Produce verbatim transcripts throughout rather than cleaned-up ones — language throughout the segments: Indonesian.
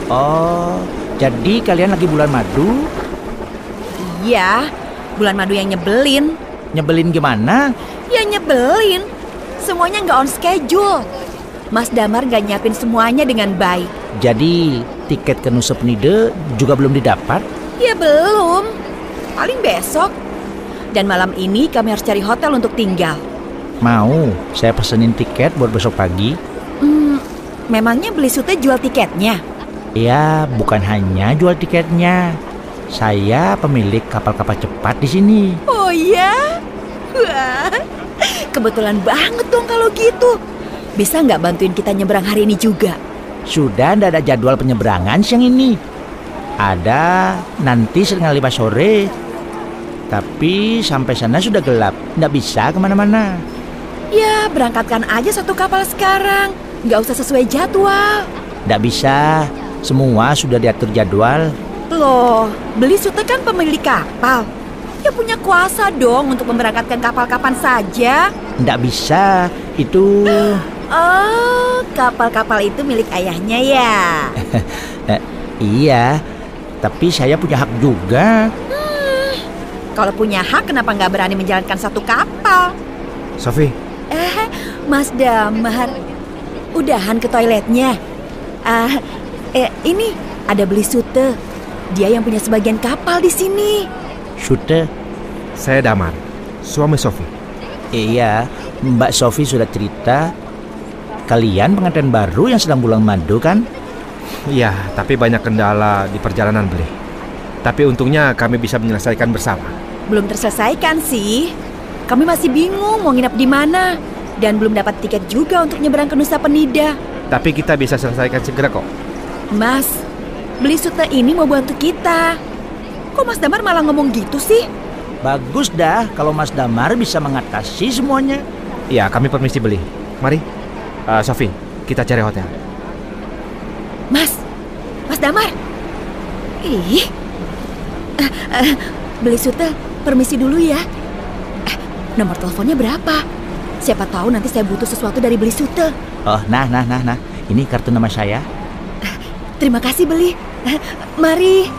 Oh, jadi kalian lagi bulan madu? Iya, bulan madu yang nyebelin. Nyebelin gimana? Ya nyebelin, semuanya nggak on schedule. Mas Damar nggak nyiapin semuanya dengan baik. Jadi tiket ke Nusa Penida juga belum didapat? Ya belum, paling besok. Dan malam ini kami harus cari hotel untuk tinggal. Mau saya pesenin tiket buat besok pagi? Hmm, memangnya Beli Sute jual tiketnya? Ya, bukan hanya jual tiketnya. Saya pemilik kapal-kapal cepat di sini. Oh ya? Wah, kebetulan banget dong kalau gitu. Bisa nggak bantuin kita nyebrang hari ini juga? Sudah tidak ada jadwal penyeberangan siang ini. Ada nanti setengah lima sore. Tapi sampai sana sudah gelap, tidak bisa kemana-mana. Ya, berangkatkan aja satu kapal sekarang. Nggak usah sesuai jadwal. Tidak bisa, semua sudah diatur jadwal. Loh, Beli Sute kan pemilik kapal. Ya punya kuasa dong untuk memberangkatkan kapal kapan saja. Tidak bisa, itu... Oh, kapal-kapal itu milik ayahnya ya? eh, iya, tapi saya punya hak juga. Hmm, kalau punya hak, kenapa nggak berani menjalankan satu kapal? Sofi. Eh, Mas Damar, udahan ke toiletnya. Ah, eh, ini ada Beli Sute. Dia yang punya sebagian kapal di sini. Sute? Saya Damar, suami Sofi. Iya, Mbak Sofi sudah cerita. Kalian pengantin baru yang sedang bulan madu kan? Iya, tapi banyak kendala di perjalanan Beli. Tapi untungnya kami bisa menyelesaikan bersama. Belum terselesaikan sih. Kami masih bingung mau nginap di mana. Dan belum dapat tiket juga untuk nyeberang ke Nusa Penida. Tapi kita bisa selesaikan segera kok. Mas, Beli Sute ini mau bantu kita. Kok Mas Damar malah ngomong gitu sih? Bagus dah kalau Mas Damar bisa mengatasi semuanya. Iya, kami permisi Beli. Mari, uh, Sofi, kita cari hotel. Mas, Mas Damar. Ih, uh, uh, Beli Sute, permisi dulu ya. Eh, nomor teleponnya berapa? Siapa tahu nanti saya butuh sesuatu dari Beli Sute. Oh, nah, nah, nah, nah. Ini kartu nama saya. Uh, terima kasih Beli. Uh, mari.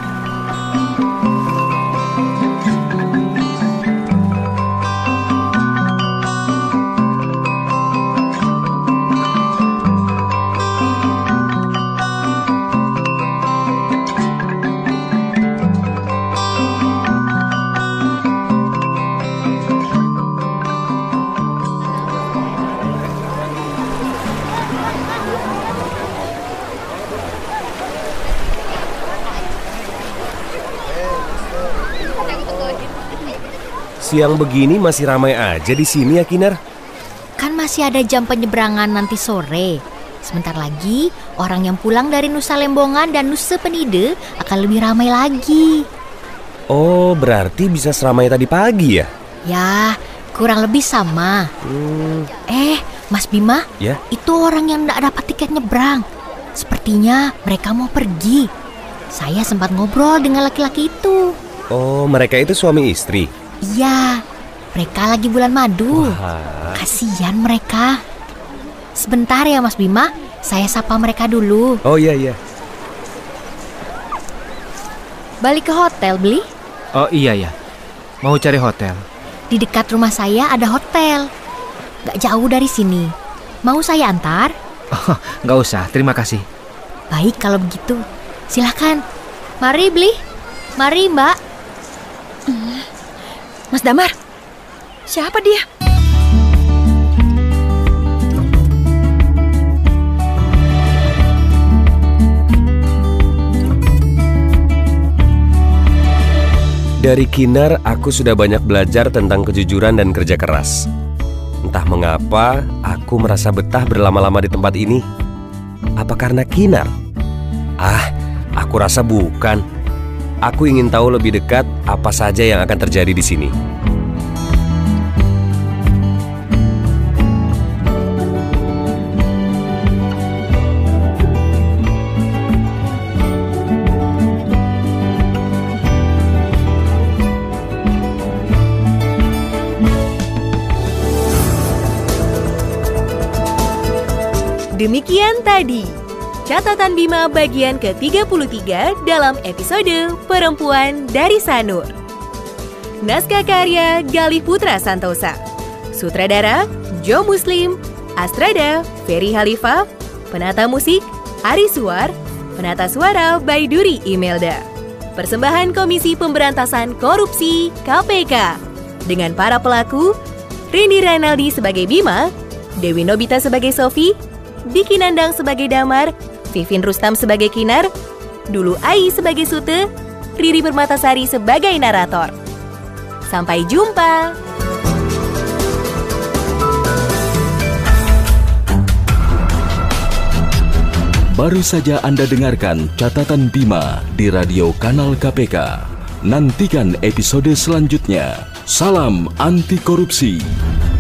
Siang begini masih ramai aja di sini ya, Kinar? Kan masih ada jam penyeberangan nanti sore. Sebentar lagi orang yang pulang dari Nusa Lembongan dan Nusa Penida akan lebih ramai lagi. Oh, berarti bisa seramai tadi pagi ya? Ya, kurang lebih sama. Hmm. Eh, Mas Bima, ya? Itu orang yang tidak dapat tiket nyebrang. Sepertinya mereka mau pergi. Saya sempat ngobrol dengan laki-laki itu. Oh, mereka itu suami istri? Iya, mereka lagi bulan madu. Wah. Kasihan mereka. Sebentar ya Mas Bima, saya sapa mereka dulu. Oh iya iya. Balik ke hotel, Beli? Oh iya ya, mau cari hotel. Di dekat rumah saya ada hotel. Gak jauh dari sini. Mau saya antar? Oh, gak usah, terima kasih. Baik kalau begitu. Silakan. Mari Beli. Mari Mbak. Mas Damar, siapa dia? Dari Kinar, aku sudah banyak belajar tentang kejujuran dan kerja keras. Entah mengapa, aku merasa betah berlama-lama di tempat ini. Apa karena Kinar? Ah, aku rasa bukan. Aku ingin tahu lebih dekat apa saja yang akan terjadi di sini. Demikian tadi Catatan Bima bagian ke tiga puluh tiga dalam episode Perempuan dari Sanur. Naskah karya Galih Putra Santosa. Sutradara Joe Muslim. Astrada Ferry Halifa. Penata musik Ari Suar. Penata suara Baiduri Imelda. Persembahan Komisi Pemberantasan Korupsi K P K. Dengan para pelaku Rini Renaldi sebagai Bima, Dewi Nobita sebagai Sofi, Diki Nandang sebagai Damar, Vivin Rustam sebagai Kinar, Dulu Ai sebagai Sute, Riri Permatasari sebagai narator. Sampai jumpa! Baru saja Anda dengarkan Catatan Bima di radio kanal K P K. Nantikan episode selanjutnya. Salam anti korupsi.